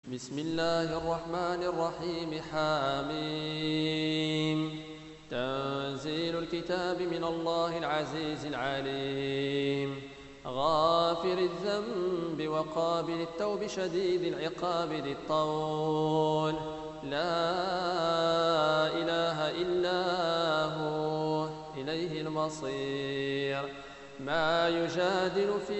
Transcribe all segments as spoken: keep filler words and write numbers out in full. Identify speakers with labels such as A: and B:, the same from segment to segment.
A: بسم الله الرحمن الرحيم. حاميم. تنزيل الكتاب من الله العزيز العليم، غافر الذنب وقابل التوب شديد العقاب ذي الطول، لا إله إلا هو إليه المصير. ما يجادل في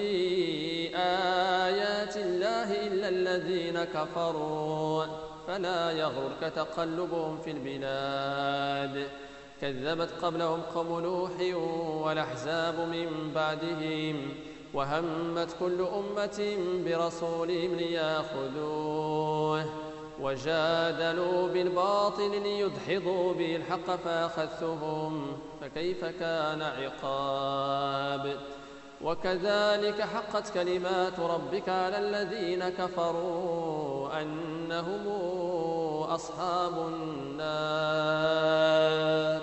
A: آيات الله إلا الذين كفروا، فلا يغرك تقلبهم في البلاد. كذبت قبلهم قوم نوح والأحزاب من بعدهم، وهمت كل أمة برسولهم ليأخذوه، وجادلوا بالباطل ليدحضوا به الحق فأخذتهم، فكيف كان عقاب. وكذلك حقت كلمات ربك على الذين كفروا أنهم أصحاب النار.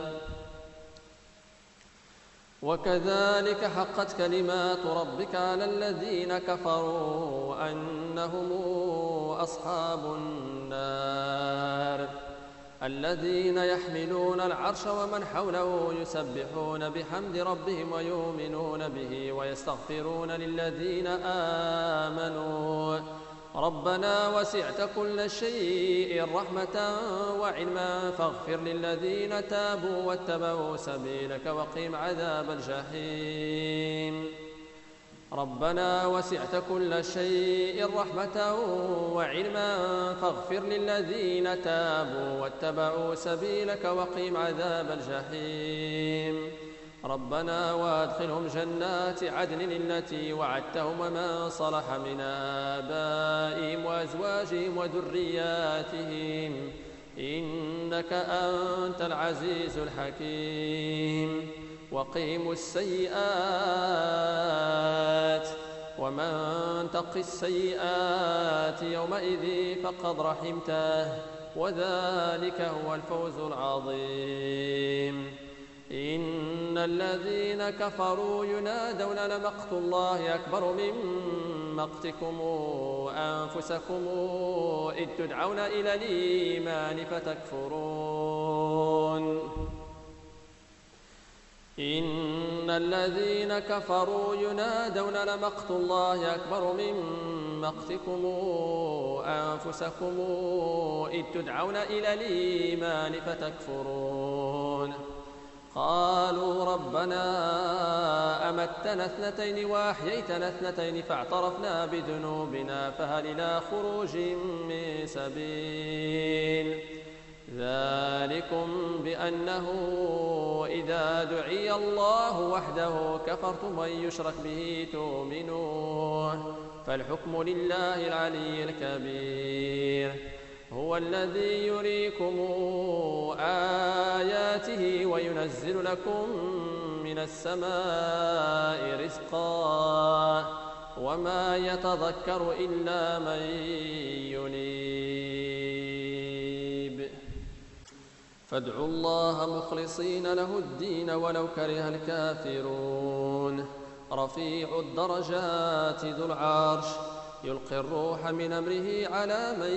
A: وكذلك حقت كلمات ربك على الذين كفروا أنهم أصحاب النار، الذين يحملون العرش ومن حوله يسبحون بحمد ربهم ويؤمنون به ويستغفرون للذين آمنوا ربنا وسعت كل شيء رحمة وعلما فاغفر للذين تابوا واتبعوا سبيلك وقهم عذاب الجحيم. ربنا وسعت كل شيء رحمة وعلما فاغفر للذين تابوا واتبعوا سبيلك وقهم عذاب الجحيم. ربنا وادخلهم جنات عدن التي وعدتهم ومن صلح من آبائهم وأزواجهم وذرياتهم إنك أنت العزيز الحكيم. وقهم السيئات ومن تق السيئات يومئذ فقد رحمته، وذلك هو الفوز العظيم. إن الذين كفروا ينادون لمقت الله أكبر من مقتكم أنفسكم إذ تدعون إلى الإيمان فتكفرون. إن الذين كفروا ينادون لمقت الله أكبر من مقتكم أنفسكم إذ تدعون إلى الإيمان فتكفرون. قالوا ربنا أمتنا اثنتين وأحييتنا اثنتين فاعترفنا بذنوبنا فهل إلى خروج من سبيل. ذلكم بأنه إذا دعي الله وحده كفرتم وإن يشرك به تؤمنون، فالحكم لله العلي الكبير. هو الذي يريكم آياته وينزل لكم من السماء رزقا وما يتذكر إلا من ينيب. فادعوا الله مخلصين له الدين ولو كره الكافرون. رفيع الدرجات ذو العرش يلقي الروح من أمره على من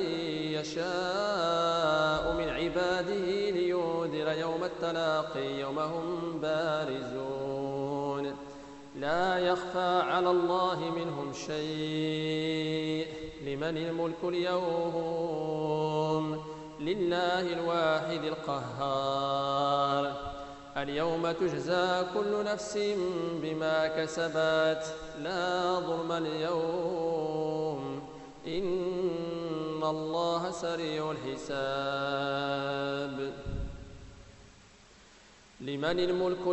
A: يشاء من عباده لينذر يوم التلاقي يوم هم بارزون. لا يخفى على الله منهم شيء. لمن الملك اليوم؟ لله الواحد القهار. اليوم تجزى كل نفس بما كسبت لا ظلم اليوم إن الله سريع الحساب. لمن الملك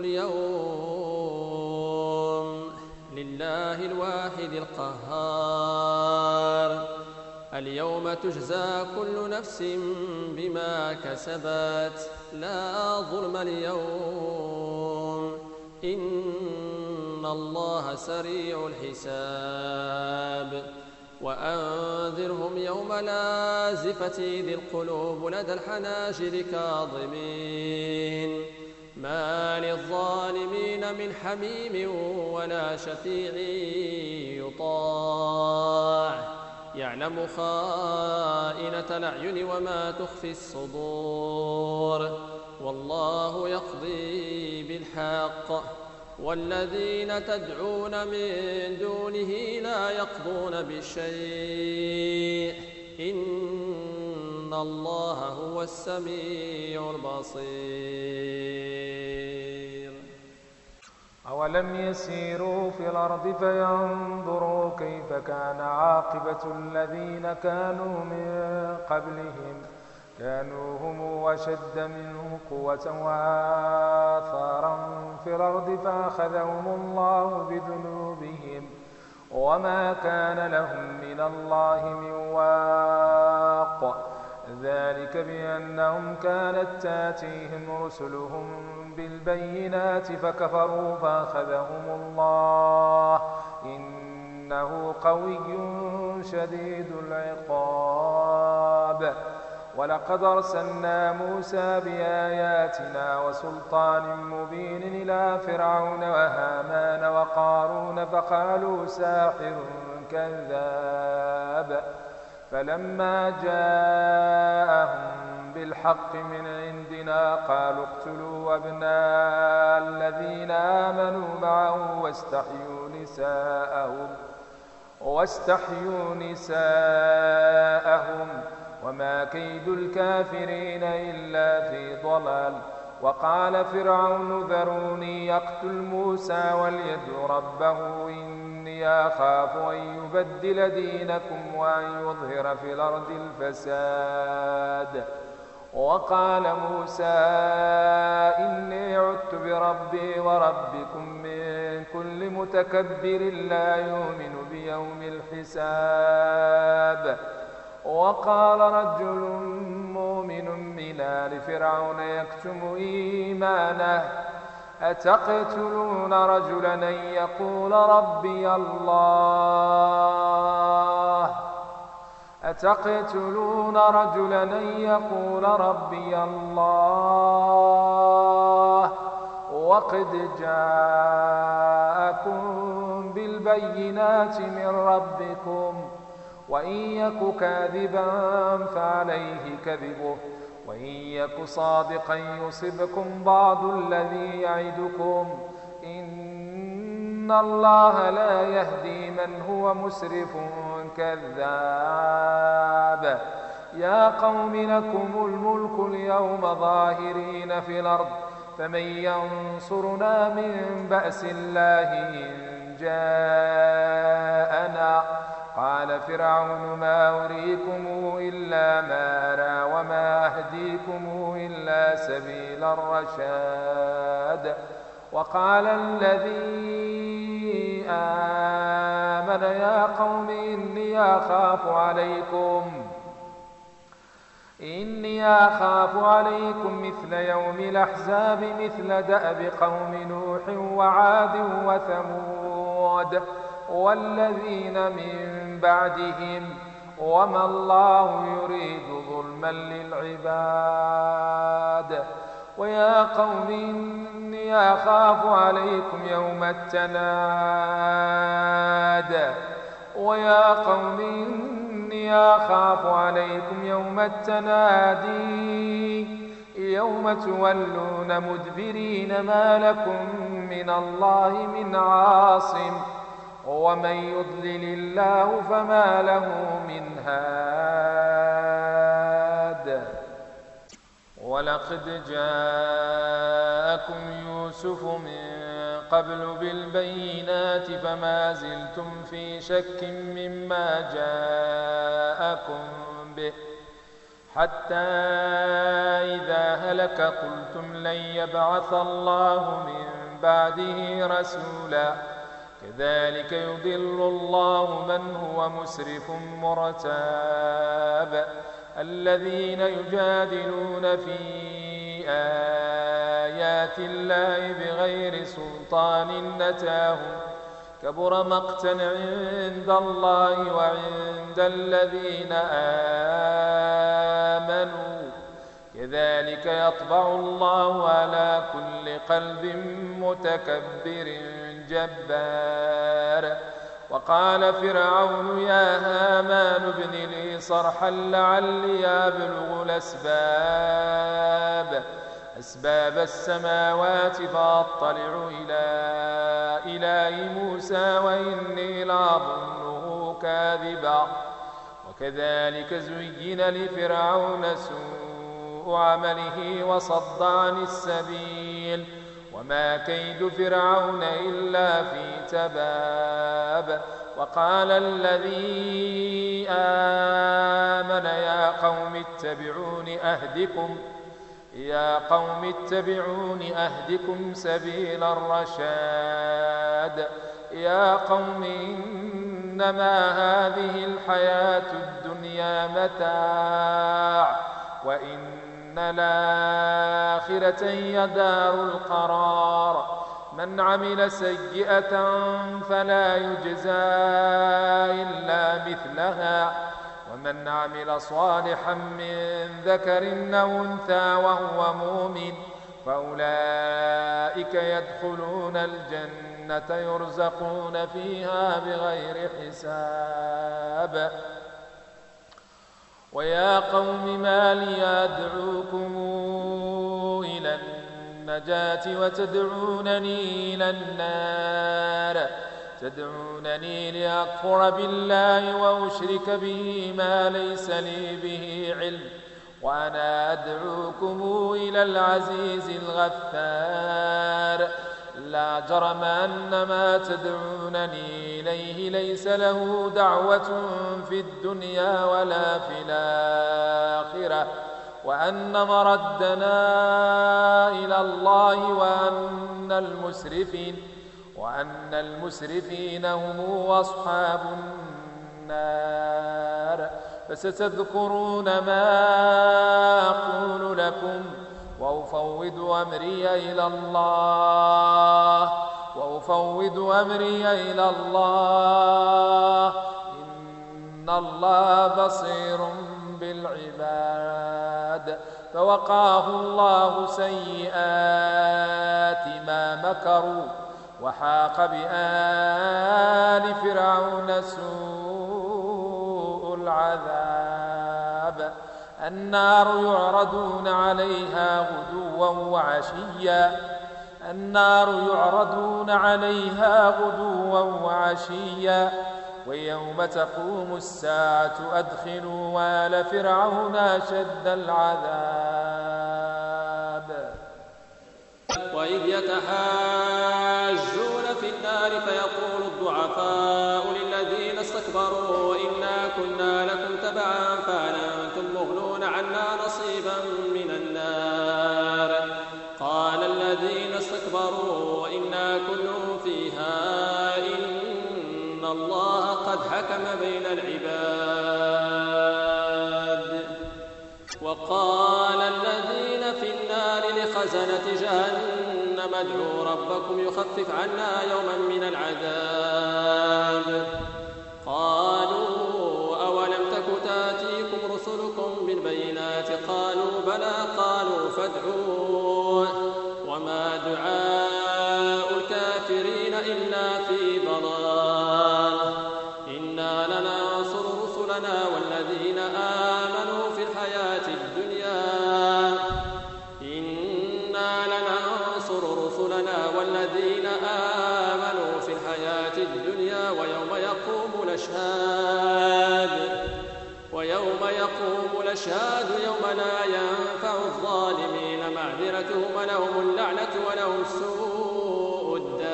A: اليوم؟ لله الواحد القهار. اليوم تجزى كل نفس بما كسبت لا ظلم اليوم إن الله سريع الحساب. وأنذرهم يوم لازفة ذي القلوب لدى الحناجر كاظمين ما للظالمين من حميم ولا شفيع يطاع يعلم خائنة خائنة الأعين وما تخفي الصدور، والله يقضي بالحق، والذين تدعون من دونه لا يقضون بشيء، إن الله هو السميع البصير.
B: أولم يسيروا في الأرض فينظروا كيف كان عاقبة الذين كانوا من قبلهم، كانوا هم أشد منهم قوة وآثارا في الأرض فأخذهم الله بذنوبهم وما كان لهم من الله من واق، ذلك بأنهم كانت تاتيهم رسلهم بالبينات فكفروا فأخذهم الله، إنه قوي شديد العقاب. ولقد أرسلنا موسى بآياتنا وسلطان مبين إلى فرعون وهامان وقارون فقالوا ساحر كذاب، فلما جاءهم بالحق من عندنا قالوا اقتلوا أبناء الذين آمنوا معه واستحيوا نساءهم واستحيوا نساءهم وما كيد الكافرين إلا في ضلال. وقال فرعون ذروني يقتل موسى وليدع ربه إني أخاف أن يبدل دينكم وأن يظهر في الأرض الفساد. وقال موسى إني عدت بربي وربكم من كل متكبر لا يؤمن بيوم الحساب. وقال رجل مؤمن من آل فرعون يكتم إيمانه أتقتلون رجلا أن يقول ربي الله أتقتلون رجلا أن يقول ربي الله وقد جاءكم بالبينات من ربكم وإن يك كاذبا فعليه كذبه وإن يك صادقا يصبكم بعض الذي يعدكم إن الله لا يهدي من هو مسرف كذاب. يا قوم لكم الملك اليوم ظاهرين في الأرض فمن ينصرنا من بأس الله إن جاءنا. قال فرعون ما أريكم إلا ما أرى وما أهديكم إلا سبيل الرشاد. وقال الذي آمن يا قوم إني أخاف عليكم إني أخاف عليكم مثل يوم الأحزاب مثل دأب قوم نوح وعاد وثمود والذين من بعدهم وما الله يريد ظلما للعباد. ويا قوم إني أخاف عليكم يوم التناد ويا قوم إني أخاف عليكم يوم التنادي يوم تولون مدبرين ما لكم من الله من عاصم ومن يضلل الله فما له من هاد. ولقد جاءكم يوسف من قبل بالبينات فما زلتم في شك مما جاءكم به حتى إذا هلك قلتم لن يبعث الله من بعده رسولا كذلك يضل الله من هو مسرف مرتاب. الذين يجادلون في آيات الله بغير سلطان أتاهم كبر مقتا عند الله وعند الذين آمنوا كذلك يطبع الله على كل قلب متكبر جبار. وقال فرعون يا هامان ابن لي صرحا لعلي أبلغ الأسباب أسباب السماوات فأطلع إلى إله موسى وإني لأظنه كاذبا وكذلك زين لفرعون سوء عمله وصد عن السبيل وما كيد فرعون إلا في تباب. وقال الذي آمن يا قوم اتبعون أهدكم يا قوم اتبعون أهدكم سبيل الرشاد يا قوم إنما هذه الحياة الدنيا متاع وإن الآخرة هي دار القرار من عمل سيئة فلا يجزى إلا مثلها ومن عمل صالحا من ذكر أو أنثى وهو مؤمن فأولئك يدخلون الجنة يرزقون فيها بغير حساب. ويا قوم ما لي أدعوكم إلى النجاة وتدعونني إلى النار تدعونني لأكفر بالله وأشرك به ما ليس لي به علم وأنا أدعوكم إلى العزيز الغفار لا جرم أن ما تدعونني إليه ليس له دعوة في الدنيا ولا في الآخرة وأن مردنا إلى الله وأن المسرفين وأن المسرفين هم أصحاب النار. فستذكرون ما أقول لكم وأفوض أمري إلى الله وأفوض أمري إلى الله إن الله بصير بالعباد. فوقاه الله سيئات ما مكروا وحاق بآل فرعون سوء العذاب. النار يعرضون عليها غدوا وعشيا النار يعرضون عليها غدوا وعشيا ويوم تقوم الساعة أدخلوا آل فرعون أشد العذاب.
A: وإذ يتحاجون في النار فيقول الضعفاء للذين استكبروا إنا كنا لكم تبعا فهل أنتم مغنون عنا نصيبا من النار قال الذين استكبروا إنا كل فيها إن الله قد حكم بين العباد. وقال الذين في النار لخزنة جهنم ادعوا ربكم يخفف عنا يوما من العذاب قالوا أولم تك تاتيكم رسلكم بالبينات قالوا بلى قالوا فادعوا وما دعاء الكافرين إلا في ضلال إنا لننصر رسلنا والذين آمنوا في الحياة الدنيا إنا لننصر رسلنا والذين آمنوا في الحياة الدنيا ويوم يقوم الأشهاد ويوم يقوم الأشهاد يوم لا ينفع الظالمين معذرتهم ولهم اللعنة ولهم سوء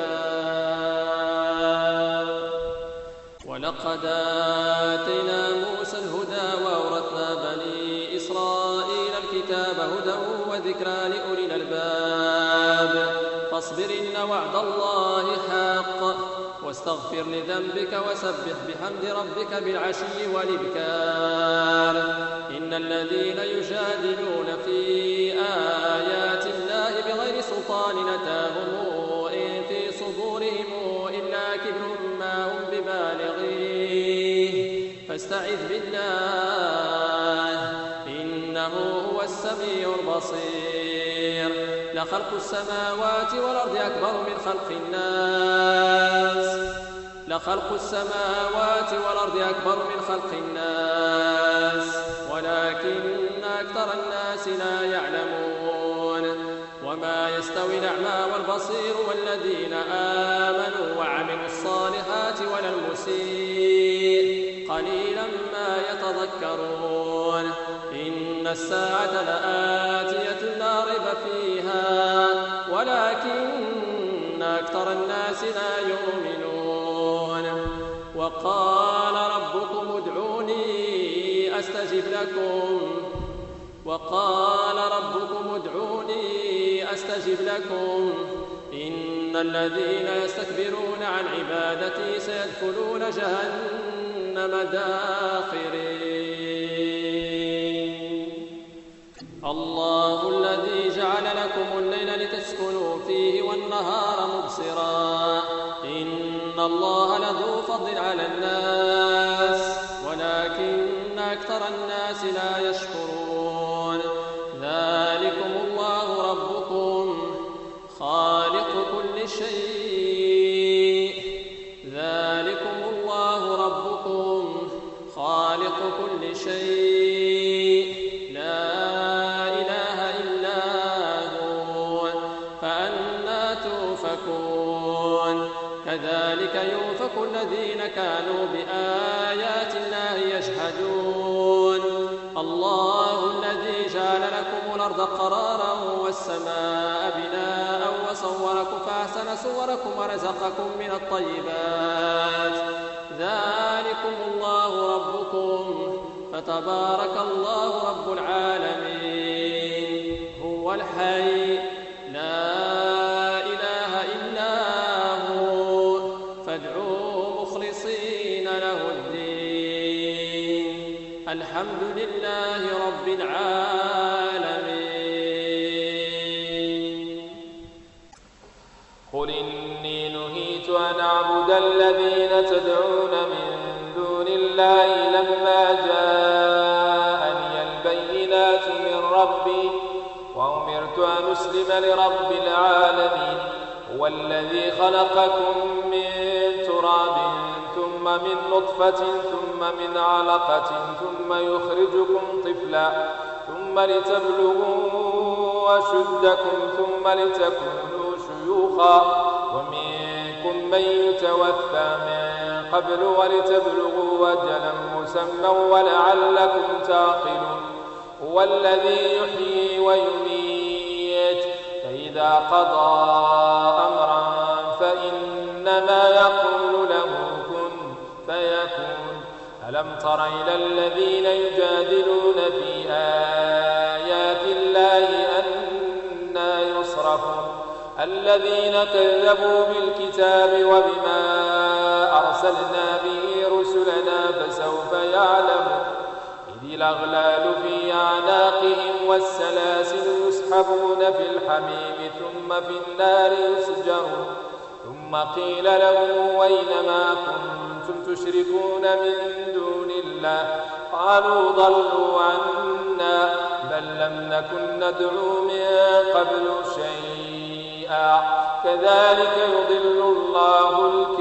A: الدار. ولقد آتينا موسى الهدى وأورثنا بني إسرائيل الكتاب هدى وذكرى لأولي الألباب فاصبر إن وعد الله حق واستغفر لذنبك وسبح بحمد ربك بالعشي والإبكار إن الذين يجادلون في آيات الله بغير سلطان أتاهم إن في صدورهم إلا كبر ما هم ببالغيه فاستعذ بالله إنه هو السميع البصير. لخلق السماوات والأرض أكبر من خلق الناس لخلق السماوات والأرض أكبر من خلق الناس ولكن أكثر الناس لا يعلمون وما يستوي الأعمى والبصير والذين آمنوا وعملوا الصالحات ولا المسيء قليلا ما يتذكرون إن الساعة لآتية لا ريب فيها ولكن أكثر الناس لا يؤمنون وقال ربكم ادعوني أستجب لكم وقال ربكم ادعوني أستجب لكم إن الذين يستكبرون عن عبادتي سيدخلون جهنم داخرين الله الذي جعل لكم الليل لتسكنوا فيه والنهار مبصرا إن الله لذو فضل على الناس ولكن أكثر الناس لا يشكرون ذلكم الله ربكم خالق كل شيء ذلكم الله ربكم خالق كل شيء لا إله إلا هو فأنى توفكون كذلك يؤفك الذين كانوا بآيات الله يجحدون الله الذي جعل لكم الأرض قرارا والسماء بناء وصوركم فأحسن صوركم ورزقكم من الطيبات ذلكم الله ربكم فتبارك الله رب العالمين هو الحي لا إله إلا هو فادعوه مخلصين له الدين الحمد لله رب العالمين
B: قل إني نهيت أن أعبد الذين تدعون من دون الله لما جاءني البينات من ربي وأمرت أن أسلم لرب العالمين هو الذي خلقكم من تراب ثم من نطفة ثم من علقة ثم يخرجكم طفلا ثم لتبلغوا أشدكم ثم لتكونوا شيوخا ومنكم من يتوفى من قبل ولتبلغوا أجلا مسمى ولعلكم تعقلون هو الذي يحيي ويميت فإذا قضى أمرا فإنما يقول له كن فيكون ألم تر إلى الذين يجادلون في آيات الله أنى يصرفون الذين كذبوا بالكتاب وبما أرسلنا به رسلنا فسوف يعلمون إذ الأغلال في أعناقهم والسلاسل يسحبون في الحميم ثم في النار يسجرون ثم قيل لهم أين ما كنتم تشركون من دون الله قالوا ضلوا عنا بل لم نكن ندعو من قبل شيئا كذلك يضل الله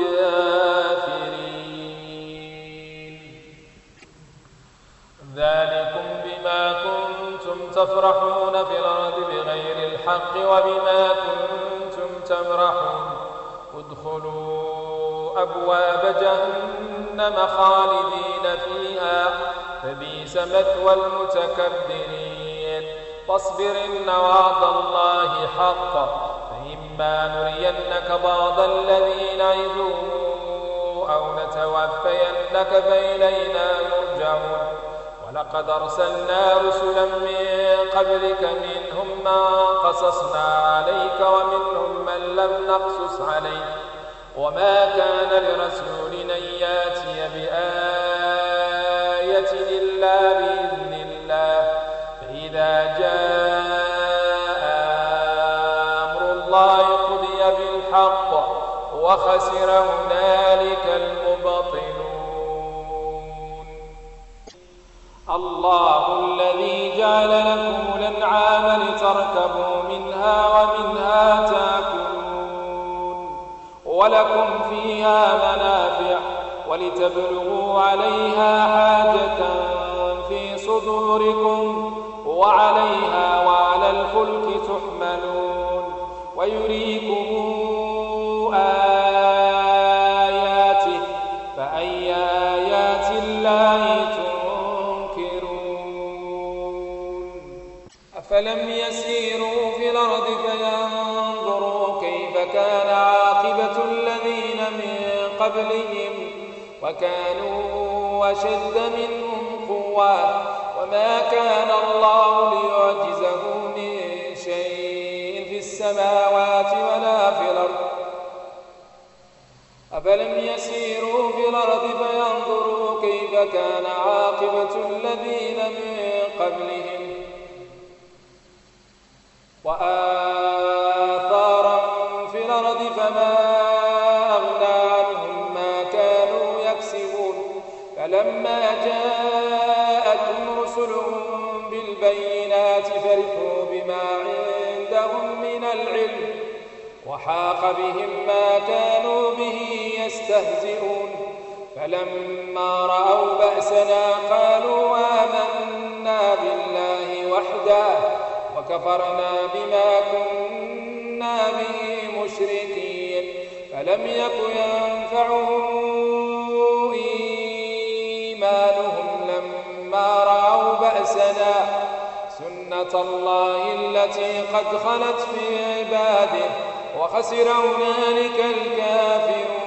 B: الكافرين ذلكم بما كنتم تفرحون في الأرض بغير الحق وبما كنتم تمرحون ادخلوا أبواب جهنم خالدين فيها فبئس مثوى المتكبرين فاصبر إن وعد الله حق فإما نرينك بعض الذي نعدهم أو نتوفينك فإلينا يرجعون ولقد أرسلنا رسلا من قبلك منهم من قصصنا عليك ومنهم من لم نقصص عليك وما كان لرسول أن يأتي بآية إلا بإذن الله فإذا جاء أمر الله قضي بالحق وخسر هنالك المبطلون الله الذي جعل لكم الأنعام لتركبوا منها ومنها تأكلون ولكم فيها منافع ولتبلغوا عليها حاجة في صدوركم وعليها وعلى الفلك تحملون ويريكم آياته فأي آيات الله تنكرون أفلم يسيروا في الأرض فينظروا كيف كان عاقبة الذين من قبلهم وكانوا أشد منهم قوة وما كان الله ليعجزه من شيء في السماوات ولا في الأرض أفلم يسيروا في الأرض فينظروا كيف كان عاقبة الذين من قبلهم وآثارا في الأرض فما أغنى عنهم ما كانوا يكسبون فلما جاءتهم رسلهم بالبينات فرحوا بما عندهم من العلم وحاق بهم ما كانوا به يستهزئون فلما رأوا بأسنا قالوا آمنا بالله وحده وكفرنا بما كنا به مشركين فلم يك ينفعهم إيمانهم لما رأوا بأسنا سنة الله التي قد خلت في عباده وخسر هنالك الكافرون